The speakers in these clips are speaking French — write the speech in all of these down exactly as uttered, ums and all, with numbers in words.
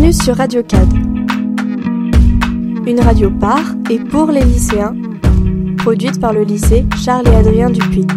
Bienvenue sur Radio C A D, une radio par et pour les lycéens, produite par le lycée Charles et Adrien Dupuis.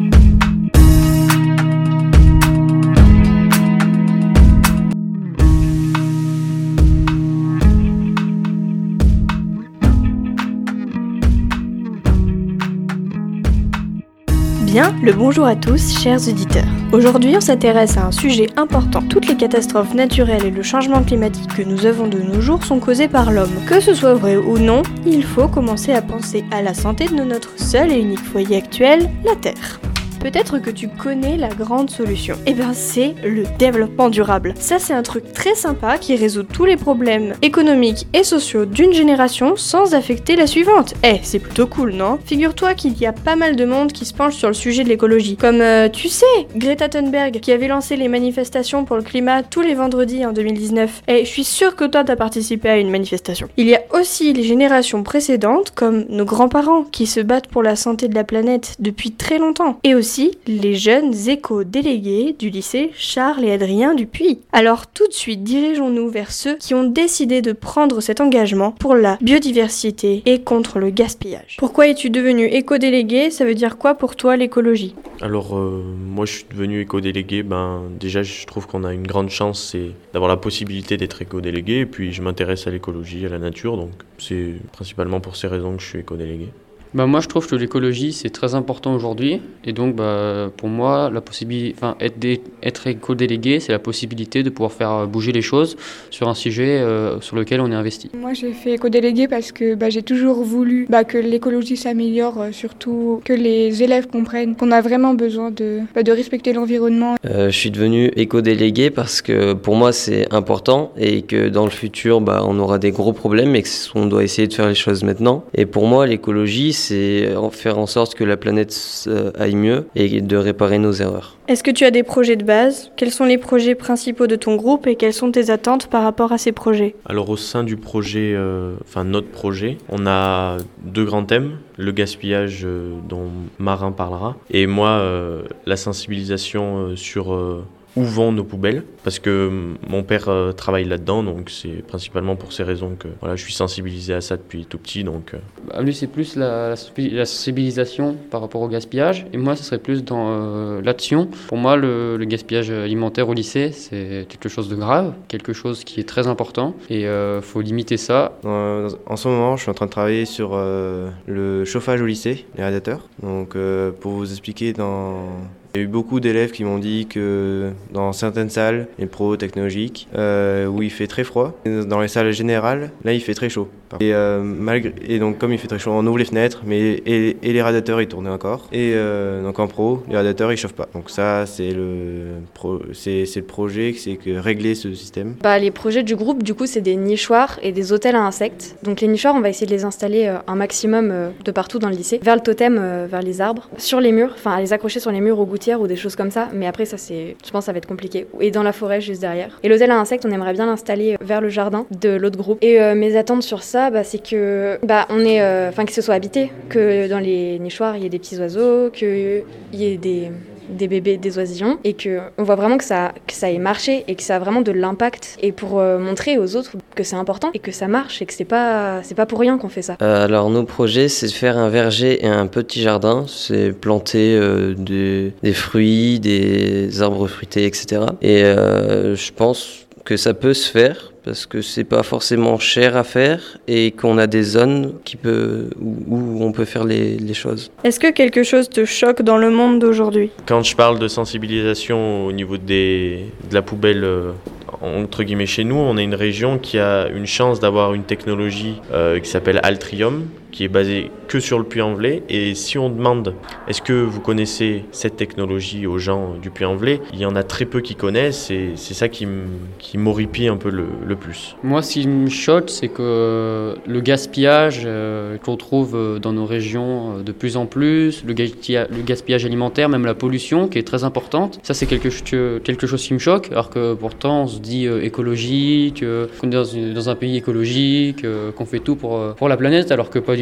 Bien, le bonjour à tous, chers auditeurs. Aujourd'hui, on s'intéresse à un sujet important. Toutes les catastrophes naturelles et le changement climatique que nous avons de nos jours sont causés par l'homme. Que ce soit vrai ou non, il faut commencer à penser à la santé de notre seul et unique foyer actuel, la Terre. Peut-être que tu connais la grande solution. Eh bien, c'est le développement durable. Ça, c'est un truc très sympa qui résout tous les problèmes économiques et sociaux d'une génération sans affecter la suivante. Eh, c'est plutôt cool, non ? Figure-toi qu'il y a pas mal de monde qui se penche sur le sujet de l'écologie. Comme, euh, tu sais, Greta Thunberg, qui avait lancé les manifestations pour le climat tous les vendredis en deux mille dix-neuf. Et je suis sûre que toi, t'as participé à une manifestation. Il y a aussi les générations précédentes, comme nos grands-parents, qui se battent pour la santé de la planète depuis très longtemps. Et aussi les jeunes éco-délégués du lycée Charles et Adrien Dupuis. Alors tout de suite, dirigeons-nous vers ceux qui ont décidé de prendre cet engagement pour la biodiversité et contre le gaspillage. Pourquoi es-tu devenu éco-délégué ? Ça veut dire quoi pour toi l'écologie ? Alors euh, moi je suis devenu éco-délégué, ben, déjà je trouve qu'on a une grande chance, c'est d'avoir la possibilité d'être éco-délégué, et puis je m'intéresse à l'écologie, à la nature, donc c'est principalement pour ces raisons que je suis éco-délégué. Bah moi je trouve que l'écologie c'est très important aujourd'hui, et donc bah, pour moi la possibilité, enfin être, dé, être éco-délégué c'est la possibilité de pouvoir faire bouger les choses sur un sujet euh, sur lequel on est investi. Moi j'ai fait éco-délégué parce que bah, j'ai toujours voulu bah, que l'écologie s'améliore, euh, surtout que les élèves comprennent qu'on a vraiment besoin de, bah, de respecter l'environnement. Euh, je suis devenu éco-délégué parce que pour moi c'est important et que dans le futur bah, on aura des gros problèmes et qu'on doit essayer de faire les choses maintenant. Et pour moi l'écologie c'est faire en sorte que la planète aille mieux et de réparer nos erreurs. Est-ce que tu as des projets de base ? Quels sont les projets principaux de ton groupe et quelles sont tes attentes par rapport à ces projets ? Alors au sein du projet, euh, enfin notre projet, on a deux grands thèmes, le gaspillage euh, dont Marin parlera, et moi euh, la sensibilisation euh, sur euh, où vont nos poubelles, parce que mon père euh, travaille là-dedans, donc c'est principalement pour ces raisons que voilà, je suis sensibilisé à ça depuis tout petit. Donc, euh... bah, lui c'est plus la, la, la sensibilisation par rapport au gaspillage, et moi ce serait plus dans euh, l'action. Pour moi le, le gaspillage alimentaire au lycée c'est quelque chose de grave, quelque chose qui est très important, et il euh, faut limiter ça. Euh, en ce moment je suis en train de travailler sur euh, le chauffage au lycée, les radiateurs. Donc euh, pour vous expliquer, dans... il y a eu beaucoup d'élèves qui m'ont dit que dans certaines salles, les pros technologiques, euh, où il fait très froid, dans les salles générales, là il fait très chaud. Et, euh, malgré, et donc comme il fait très chaud, on ouvre les fenêtres, mais et, et les radiateurs ils tournent encore. Et euh, donc en pro, les radiateurs ils chauffent pas. Donc ça c'est le, pro, c'est, c'est le projet, c'est que régler ce système. Bah, les projets du groupe du coup c'est des nichoirs et des hôtels à insectes. Donc les nichoirs on va essayer de les installer euh, un maximum euh, de partout dans le lycée, vers le totem, euh, vers les arbres, sur les murs, enfin à les accrocher sur les murs aux gouttières ou des choses comme ça, mais après ça c'est, je pense que ça va être compliqué. Et dans la forêt juste derrière. Et l'hôtel à insectes on aimerait bien l'installer vers le jardin de l'autre groupe. Et euh, mes attentes sur ça bah, c'est que bah, on est, enfin euh, que ce soit habité, que dans les nichoirs il y ait des petits oiseaux, qu'il y ait des des bébés, des oisillons, et qu'on voit vraiment que ça, que ça ait marché et que ça a vraiment de l'impact, et pour euh, montrer aux autres que c'est important et que ça marche et que c'est pas, c'est pas pour rien qu'on fait ça. Euh, alors nos projets c'est de faire un verger et un petit jardin, c'est planter euh, des, des fruits, des arbres fruités, et cetera. Et euh, je pense que ça peut se faire parce que c'est pas forcément cher à faire et qu'on a des zones qui peut, où, où on peut faire les, les choses. Est-ce que quelque chose te choque dans le monde d'aujourd'hui ? Quand je parle de sensibilisation au niveau des, de la poubelle, euh, entre guillemets chez nous, on est une région qui a une chance d'avoir une technologie euh, qui s'appelle Altrium, qui est basée que sur le Puy-en-Velay. Et si on demande, est-ce que vous connaissez cette technologie aux gens du Puy-en-Velay ? Il y en a très peu qui connaissent, et c'est ça qui, m- qui m'horripile un peu le, le plus. Moi ce qui me choque c'est que le gaspillage euh, qu'on trouve dans nos régions de plus en plus, le, ga- le gaspillage alimentaire, même la pollution qui est très importante, ça c'est quelque, ch- quelque chose qui me choque, alors que pourtant on se dit euh, écologique, euh, qu'on est dans, une, dans un pays écologique, euh, qu'on fait tout pour, pour la planète, alors que pas du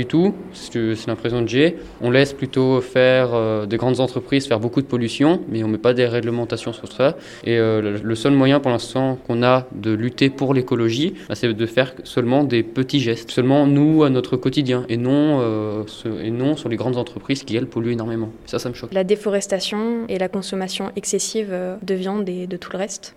du tout, c'est c'est l'impression que j'ai. On laisse plutôt faire euh, des grandes entreprises faire beaucoup de pollution, mais on ne met pas des réglementations sur ça. Et euh, le, le seul moyen pour l'instant qu'on a de lutter pour l'écologie, bah, c'est de faire seulement des petits gestes, seulement nous à notre quotidien, et non, euh, ce, et non sur les grandes entreprises qui, elles, polluent énormément. Ça, ça me choque. La déforestation et la consommation excessive euh, de viande et de tout le reste.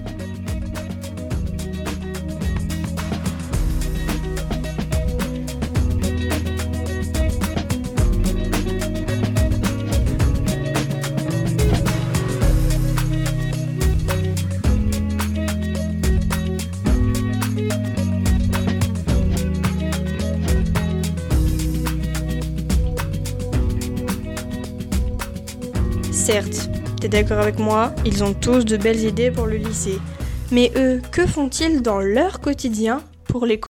Certes, t'es d'accord avec moi, ils ont tous de belles idées pour le lycée. Mais eux, que font-ils dans leur quotidien pour les...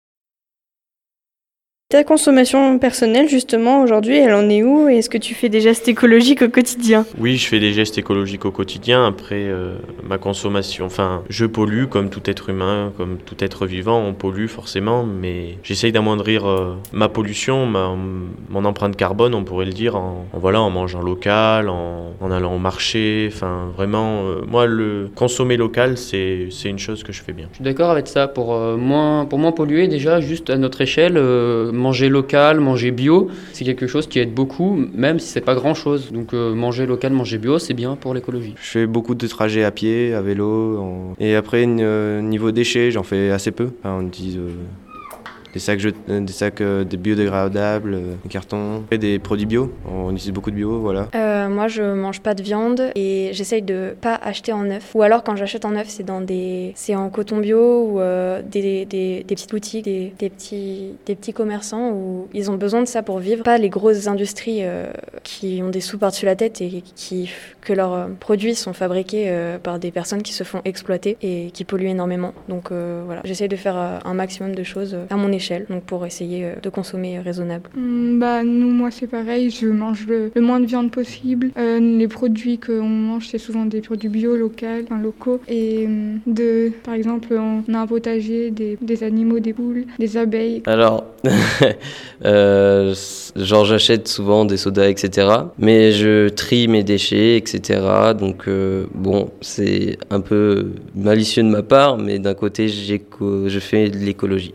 Ta consommation personnelle, justement, aujourd'hui, elle en est où? Et est-ce que tu fais des gestes écologiques au quotidien? Oui, je fais des gestes écologiques au quotidien. Après, euh, ma consommation, enfin, je pollue comme tout être humain, comme tout être vivant, on pollue forcément, mais j'essaye d'amoindrir euh, ma pollution, ma, mon empreinte carbone, on pourrait le dire, en, en, voilà, en mangeant local, en, en allant au marché. Enfin, vraiment, euh, moi, le consommer local, c'est, c'est une chose que je fais bien. Je suis d'accord avec ça. Pour, euh, moins, pour moins polluer, déjà, juste à notre échelle, euh, manger local, manger bio, c'est quelque chose qui aide beaucoup, même si c'est pas grand-chose. Donc euh, manger local, manger bio, c'est bien pour l'écologie. Je fais beaucoup de trajets à pied, à vélo. En... Et après, euh, niveau déchets, j'en fais assez peu. Enfin, on utilise euh, des sacs, je... des sacs euh, des biodégradables, euh, des cartons, et des produits bio. On utilise beaucoup de bio, voilà. Euh, moi, je mange pas de viande et j'essaye de pas acheter en neuf. Ou alors, quand j'achète en neuf, c'est dans des, c'est en coton bio ou euh, des, des, des petites boutiques, des, des petits, des petits commerçants où ils ont besoin de ça pour vivre. Pas les grosses industries euh, qui ont des sous par-dessus la tête et qui que leurs euh, produits sont fabriqués euh, par des personnes qui se font exploiter et qui polluent énormément. Donc euh, voilà, j'essaye de faire euh, un maximum de choses à mon échelle, donc pour essayer euh, de consommer raisonnable. Mmh, bah nous, moi c'est pareil, je mange le, le moins de viande possible. Euh, les produits qu'on mange, c'est souvent des produits bio, locaux, enfin, locaux. Et de, par exemple, on a un potager, des, des animaux, des poules, des abeilles. Alors, euh, genre j'achète souvent des sodas, et cetera. Mais je trie mes déchets, et cetera. Donc euh, bon, c'est un peu malicieux de ma part, mais d'un côté, j'éco- je fais de l'écologie.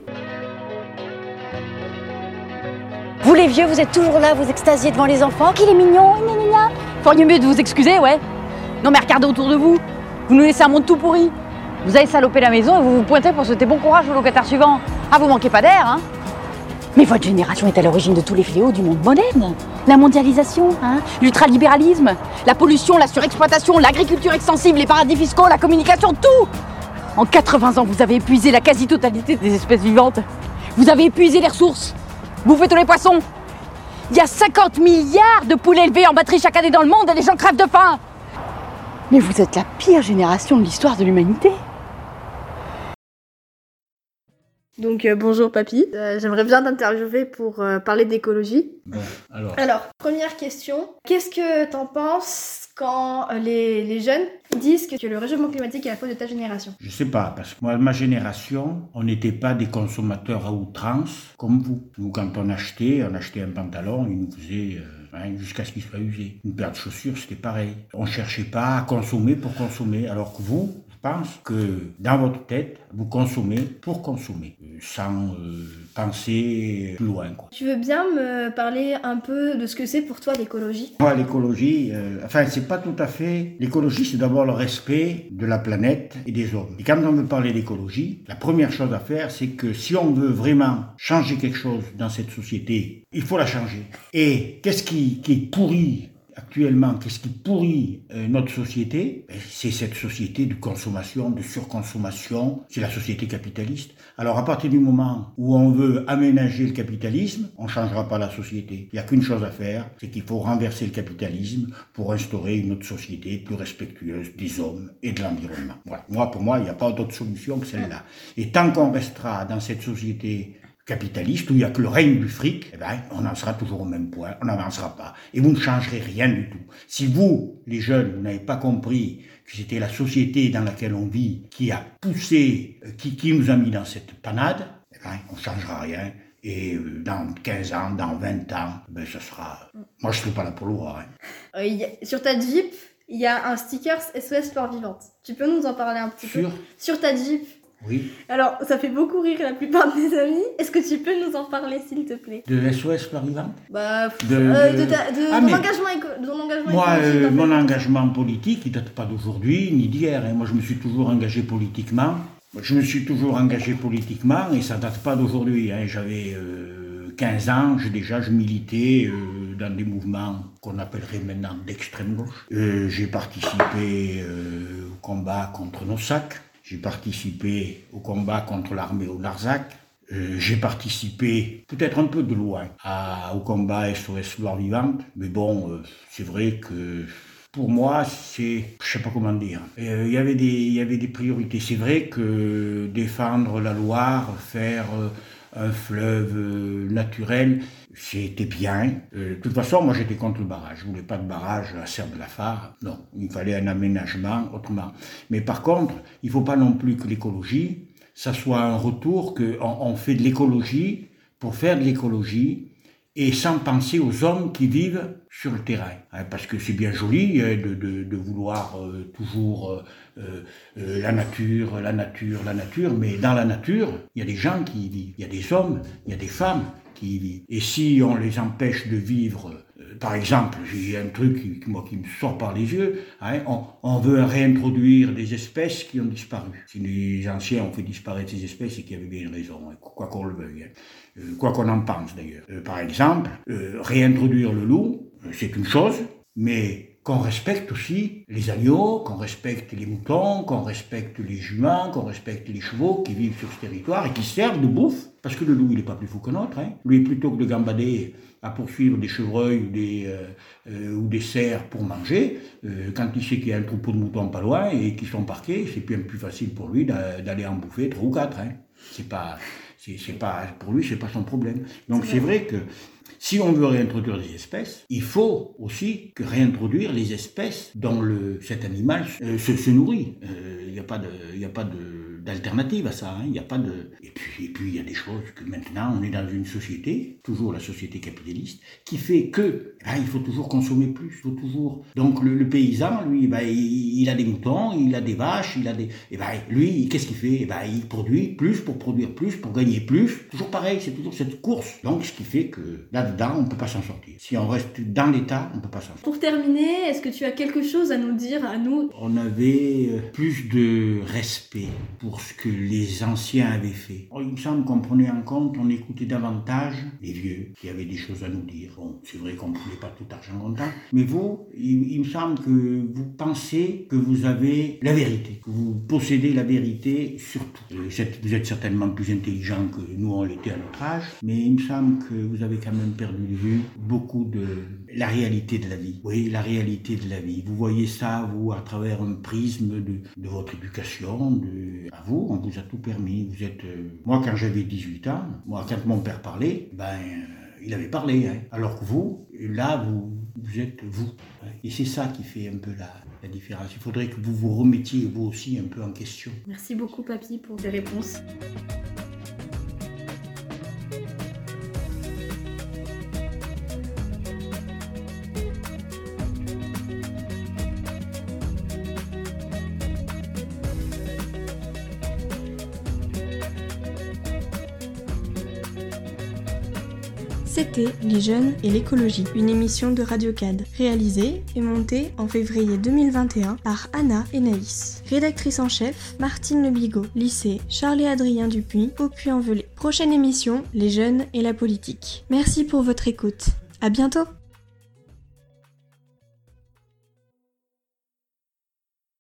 Vous les vieux, vous êtes toujours là, vous extasiez devant les enfants. Qu'il est mignon, gna gna gna. Feriez mieux de vous excuser, ouais. Non mais regardez autour de vous. Vous nous laissez un monde tout pourri. Vous avez salopé la maison et vous vous pointez pour souhaiter bon courage au locataire suivant. Ah, vous manquez pas d'air, hein. Mais votre génération est à l'origine de tous les fléaux du monde moderne. La mondialisation, hein, l'ultralibéralisme, la pollution, la surexploitation, l'agriculture extensive, les paradis fiscaux, la communication, tout. En quatre-vingts ans, vous avez épuisé la quasi-totalité des espèces vivantes. Vous avez épuisé les ressources. Bouffez tous les poissons. Il y a cinquante milliards de poulets élevés en batterie chaque année dans le monde et les gens crèvent de faim. Mais vous êtes la pire génération de l'histoire de l'humanité. Donc euh, bonjour papy, euh, j'aimerais bien t'interviewer pour euh, parler d'écologie. Bon, alors. Alors, première question, qu'est-ce que t'en penses quand euh, les, les jeunes disent que le réchauffement climatique est la faute de ta génération? Je sais pas, parce que moi, ma génération, on n'était pas des consommateurs à outrance comme vous. Nous, quand on achetait, on achetait un pantalon, il nous faisait euh, hein, jusqu'à ce qu'il soit usé. Une paire de chaussures, c'était pareil. On cherchait pas à consommer pour consommer, alors que vous, je pense que dans votre tête, vous consommez pour consommer, sans euh, penser plus loin, quoi. Tu veux bien me parler un peu de ce que c'est pour toi l'écologie? Moi, l'écologie, euh, enfin, c'est pas tout à fait... L'écologie, c'est d'abord le respect de la planète et des hommes. Et quand on veut parler d'écologie, la première chose à faire, c'est que si on veut vraiment changer quelque chose dans cette société, il faut la changer. Et qu'est-ce qui, qui est pourri actuellement, qu'est-ce qui pourrit euh, notre société? Ben, c'est cette société de consommation, de surconsommation, c'est la société capitaliste. Alors à partir du moment où on veut aménager le capitalisme, on ne changera pas la société. Il n'y a qu'une chose à faire, c'est qu'il faut renverser le capitalisme pour instaurer une autre société plus respectueuse des hommes et de l'environnement. Voilà. Moi, pour moi, il n'y a pas d'autre solution que celle-là. Et tant qu'on restera dans cette société capitaliste, où il n'y a que le règne du fric, eh ben, on en sera toujours au même point, on n'avancera pas. Et vous ne changerez rien du tout. Si vous, les jeunes, vous n'avez pas compris que c'était la société dans laquelle on vit qui a poussé, qui, qui nous a mis dans cette panade, eh ben, on ne changera rien. Et dans quinze ans, dans vingt ans, ben ça sera... Moi, je ne serai pas là pour le voir. Hein. Euh, y a... Sur ta Jeep, il y a un sticker S O S Flore Vivante. Tu peux nous en parler un petit Sur peu? Sur ta Jeep. Oui. Alors, ça fait beaucoup rire la plupart de mes amis. Est-ce que tu peux nous en parler, s'il te plaît? De S O S Flore Vivante? Bah, de, euh, de... de, ta, de ah, ton mais... engagement, éco... de ton engagement Moi, euh, mon politique, engagement politique, il ne date pas d'aujourd'hui ni d'hier. Hein. Moi, je me suis toujours engagé politiquement. Je me suis toujours engagé politiquement et ça ne date pas d'aujourd'hui. Hein. J'avais euh, quinze ans, j'ai déjà je militais euh, dans des mouvements qu'on appellerait maintenant d'extrême gauche. Euh, j'ai participé euh, au combat contre Nossac. J'ai participé au combat contre l'armée au Larzac. Euh, j'ai participé, peut-être un peu de loin, à, au combat S O S Flore Vivante. Mais bon, euh, c'est vrai que pour moi, c'est... je sais pas comment dire. Il euh, y avait des, y avait des priorités. C'est vrai que défendre la Loire, faire euh, un fleuve euh, naturel, c'était bien. Euh, de toute façon, moi j'étais contre le barrage. Je voulais pas de barrage à Serre de la Phare. Non, il fallait un aménagement autrement. Mais par contre, il faut pas non plus que l'écologie, ça soit un retour qu'on on fait de l'écologie pour faire de l'écologie et sans penser aux hommes qui vivent sur le terrain. Hein, parce que c'est bien joli hein, de, de, de vouloir euh, toujours euh, euh, la nature, la nature, la nature, mais dans la nature, il y a des gens qui y vivent, il y a des hommes, il y a des femmes qui y vivent. Et si on les empêche de vivre, euh, par exemple, j'ai un truc qui, moi, qui me sort par les yeux, hein, on, on veut réintroduire des espèces qui ont disparu. Si les anciens ont fait disparaître ces espèces, c'est qu'il y avait bien une raison, hein, quoi qu'on le veuille. Hein. Euh, quoi qu'on en pense d'ailleurs. Euh, par exemple, euh, réintroduire le loup, euh, c'est une chose, mais qu'on respecte aussi les agneaux, qu'on respecte les moutons, qu'on respecte les juments, qu'on respecte les chevaux qui vivent sur ce territoire et qui servent de bouffe, parce que le loup il n'est pas plus fou que l'autre. Hein. Lui, plutôt que de gambader à poursuivre des chevreuils ou des, euh, euh, ou des cerfs pour manger, euh, quand il sait qu'il y a un troupeau de moutons pas loin et qu'ils sont parqués, c'est bien plus facile pour lui d'aller en bouffer trois ou quatre. Hein. C'est pas... C'est, c'est pas, pour lui, c'est pas son problème. Donc c'est, c'est vrai que si on veut réintroduire des espèces, il faut aussi que réintroduire les espèces dont le, cet animal euh, se, se nourrit. Il euh, n'y a pas de, il a pas de, d'alternative à ça. Il hein, n'y a pas de. Et puis, et puis il y a des choses que maintenant on est dans une société, toujours la société capitaliste, qui fait que ben, il faut toujours consommer plus. Il faut toujours. Donc le, le paysan, lui, ben, il, il a des moutons, il a des vaches, il a des. Et ben lui, qu'est-ce qu'il fait? Et ben il produit plus pour produire plus, pour gagner plus. Toujours pareil, c'est toujours cette course. Donc ce qui fait que là-dedans, on ne peut pas s'en sortir. Si on reste dans l'État, on ne peut pas s'en sortir. Pour terminer, est-ce que tu as quelque chose à nous dire, à nous? On avait plus de respect pour ce que les anciens avaient fait. Il me semble qu'on prenait en compte, on écoutait davantage les vieux qui avaient des choses à nous dire. Bon, c'est vrai qu'on ne pouvait pas tout argent comptant, mais vous, il, il me semble que vous pensez que vous avez la vérité, que vous possédez la vérité sur tout. Vous êtes certainement plus intelligent que nous on l'était à notre âge, mais il me semble que vous avez quand même perdu de vue beaucoup de la réalité de la vie. Oui, la réalité de la vie. Vous voyez ça, vous, à travers un prisme de, de votre éducation, de, à vous, on vous a tout permis. Vous êtes, euh, moi, quand j'avais dix-huit ans, moi, quand mon père parlait, ben, euh, il avait parlé, hein. Alors que vous, là, vous, vous êtes vous. Hein. Et c'est ça qui fait un peu la, la différence. Il faudrait que vous vous remettiez, vous aussi, un peu en question. Merci beaucoup, Papy, pour tes réponses. C'était Les Jeunes et l'écologie, une émission de Radio-Cad, réalisée et montée en février deux mille vingt et un par Anna et Naïs. Rédactrice en chef, Martine Le Bigot, lycée Charles-et-Adrien Dupuis, au Puy-en-Velay. Prochaine émission, Les Jeunes et la politique. Merci pour votre écoute. À bientôt!